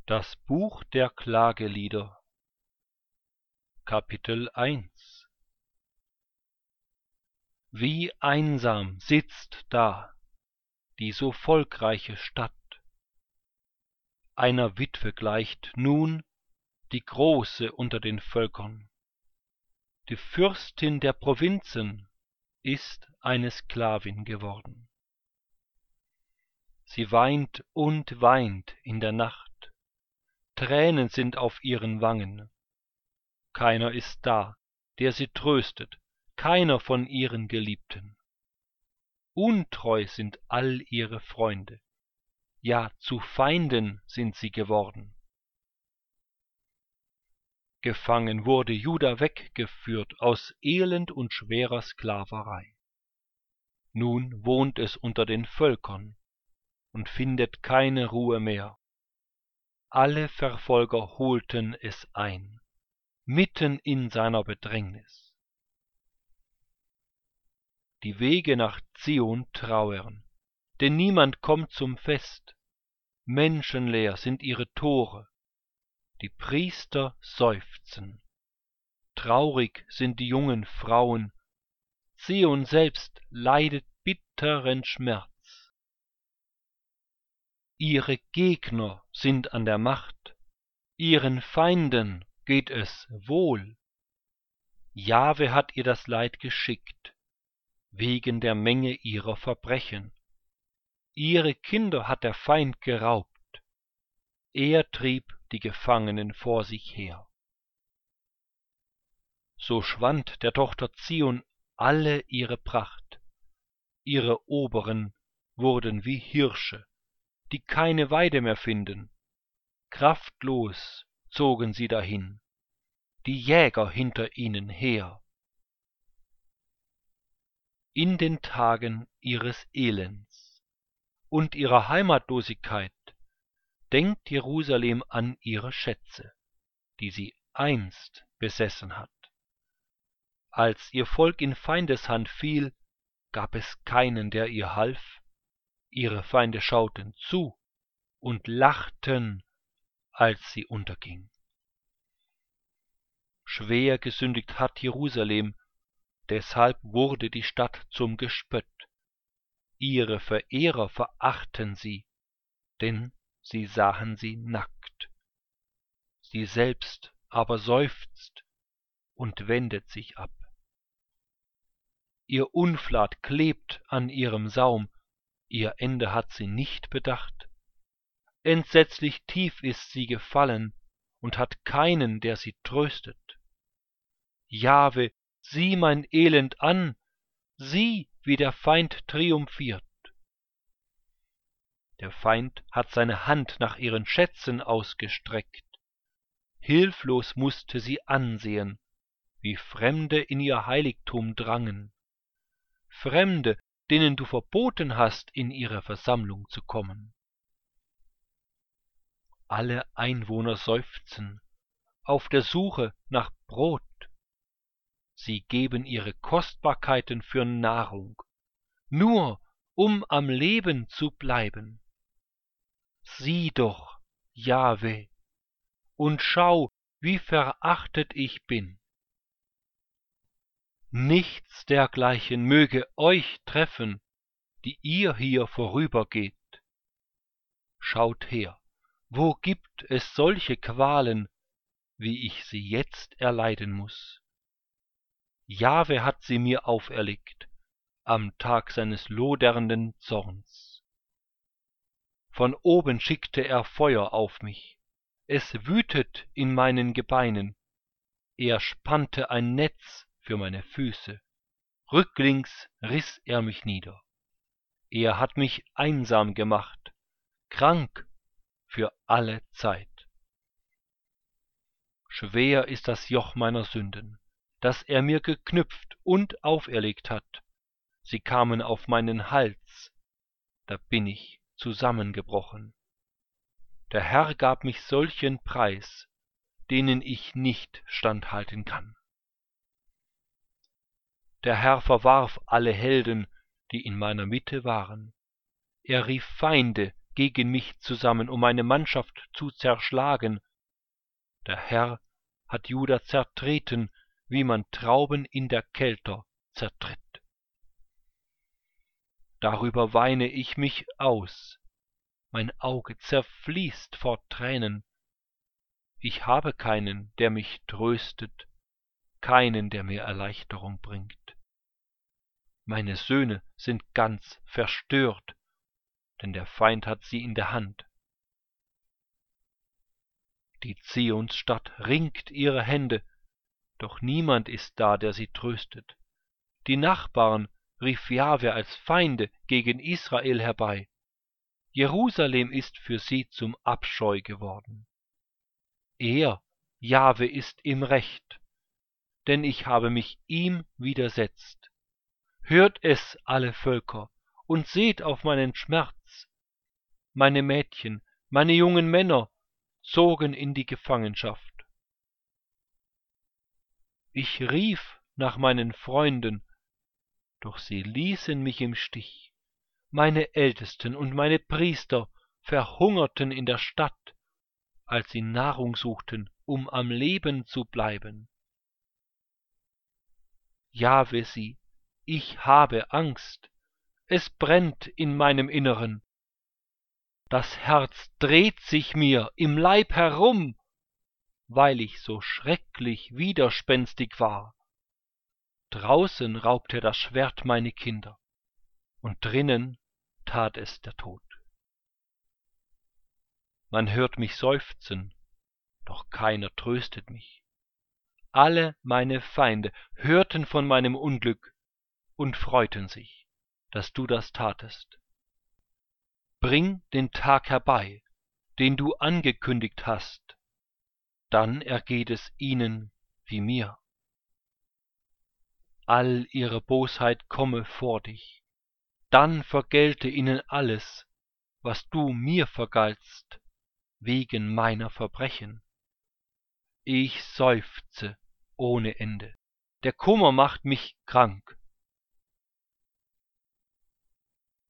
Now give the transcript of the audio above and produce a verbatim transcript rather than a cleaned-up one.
Das Buch der Klagelieder, Kapitel eins. Wie einsam sitzt da die so volkreiche Stadt, einer Witwe gleicht nun die Große unter den Völkern. Die Fürstin der Provinzen ist eine Sklavin geworden. Sie weint und weint in der Nacht, Tränen sind auf ihren Wangen. Keiner ist da, der sie tröstet, keiner von ihren Geliebten. Untreu sind all ihre Freunde, ja, zu Feinden sind sie geworden. Gefangen wurde Juda weggeführt aus Elend und schwerer Sklaverei. Nun wohnt es unter den Völkern und findet keine Ruhe mehr. Alle Verfolger holten es ein, mitten in seiner Bedrängnis. Die Wege nach Zion trauern, denn niemand kommt zum Fest. Menschenleer sind ihre Tore, die Priester seufzen. Traurig sind die jungen Frauen, Zion selbst leidet bitteren Schmerz. Ihre Gegner sind an der Macht, ihren Feinden geht es wohl. Jahwe hat ihr das Leid geschickt, wegen der Menge ihrer Verbrechen. Ihre Kinder hat der Feind geraubt, er trieb die Gefangenen vor sich her. So schwand der Tochter Zion alle ihre Pracht, ihre Oberen wurden wie Hirsche, die keine Weide mehr finden. Kraftlos zogen sie dahin, die Jäger hinter ihnen her. In den Tagen ihres Elends und ihrer Heimatlosigkeit denkt Jerusalem an ihre Schätze, die sie einst besessen hat. Als ihr Volk in Feindeshand fiel, gab es keinen, der ihr half. Ihre Feinde schauten zu und lachten, als sie unterging. Schwer gesündigt hat Jerusalem, deshalb wurde die Stadt zum Gespött. Ihre Verehrer verachten sie, denn sie sahen sie nackt. Sie selbst aber seufzt und wendet sich ab. Ihr Unflat klebt an ihrem Saum, ihr Ende hat sie nicht bedacht. Entsetzlich tief ist sie gefallen und hat keinen, der sie tröstet. Jahwe, sieh mein Elend an, sieh, wie der Feind triumphiert. Der Feind hat seine Hand nach ihren Schätzen ausgestreckt. Hilflos mußte sie ansehen, wie Fremde in ihr Heiligtum drangen. Fremde, denen du verboten hast, in ihre Versammlung zu kommen. Alle Einwohner seufzen auf der Suche nach Brot. Sie geben ihre Kostbarkeiten für Nahrung, nur um am Leben zu bleiben. Sieh doch, Jahwe, und schau, wie verachtet ich bin. Nichts dergleichen möge euch treffen, die ihr hier vorübergeht. Schaut her, wo gibt es solche Qualen, wie ich sie jetzt erleiden muß? Jahwe hat sie mir auferlegt, am Tag seines lodernden Zorns. Von oben schickte er Feuer auf mich, es wütet in meinen Gebeinen. Er spannte ein Netz für meine Füße, rücklings riß er mich nieder. Er hat mich einsam gemacht, krank für alle Zeit. Schwer ist das Joch meiner Sünden, das er mir geknüpft und auferlegt hat. Sie kamen auf meinen Hals, da bin ich zusammengebrochen. Der Herr gab mich solchen Preis, denen ich nicht standhalten kann. Der Herr verwarf alle Helden, die in meiner Mitte waren. Er rief Feinde gegen mich zusammen, um meine Mannschaft zu zerschlagen. Der Herr hat Juda zertreten, wie man Trauben in der Kelter zertritt. Darüber weine ich mich aus, mein Auge zerfließt vor Tränen. Ich habe keinen, der mich tröstet, keinen, der mir Erleichterung bringt. Meine Söhne sind ganz verstört, denn der Feind hat sie in der Hand. Die Zionsstadt ringt ihre Hände, doch niemand ist da, der sie tröstet. Die Nachbarn rief Jahwe als Feinde gegen Israel herbei. Jerusalem ist für sie zum Abscheu geworden. Er, Jahwe, ist im Recht, denn ich habe mich ihm widersetzt. Hört es, alle Völker, und seht auf meinen Schmerz. Meine Mädchen, meine jungen Männer zogen in die Gefangenschaft. Ich rief nach meinen Freunden, doch sie ließen mich im Stich. Meine Ältesten und meine Priester verhungerten in der Stadt, als sie Nahrung suchten, um am Leben zu bleiben. Jahwe, sieh, ich habe Angst, es brennt in meinem Inneren. Das Herz dreht sich mir im Leib herum, weil ich so schrecklich widerspenstig war. Draußen raubte das Schwert meine Kinder, und drinnen tat es der Tod. Man hört mich seufzen, doch keiner tröstet mich. Alle meine Feinde hörten von meinem Unglück und freuten sich, dass du das tatest. Bring den Tag herbei, den du angekündigt hast, dann ergeht es ihnen wie mir. All ihre Bosheit komme vor dich, dann vergelte ihnen alles, was du mir vergaltst, wegen meiner Verbrechen. Ich seufze ohne Ende, der Kummer macht mich krank.